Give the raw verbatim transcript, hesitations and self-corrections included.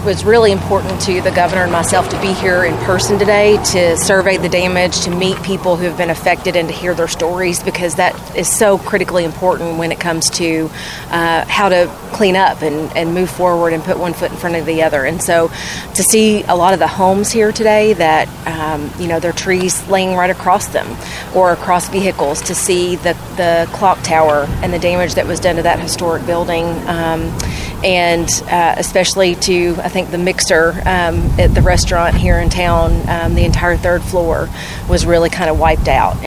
was really important to the governor and myself to be here in person today to survey the damage, to meet people who have been affected and to hear their stories, because that is so critically important when it comes to uh, how to clean up and, and move forward and put one foot in front of the other. And so to see a lot of the homes here today that, um, you know, there are trees laying right across them or across vehicles, to see the, the clock tower and the damage that was done to that historic building, um, and uh, especially to, I think, the mixer um, at the restaurant here in town, um, the entire third floor was really kind of wiped out.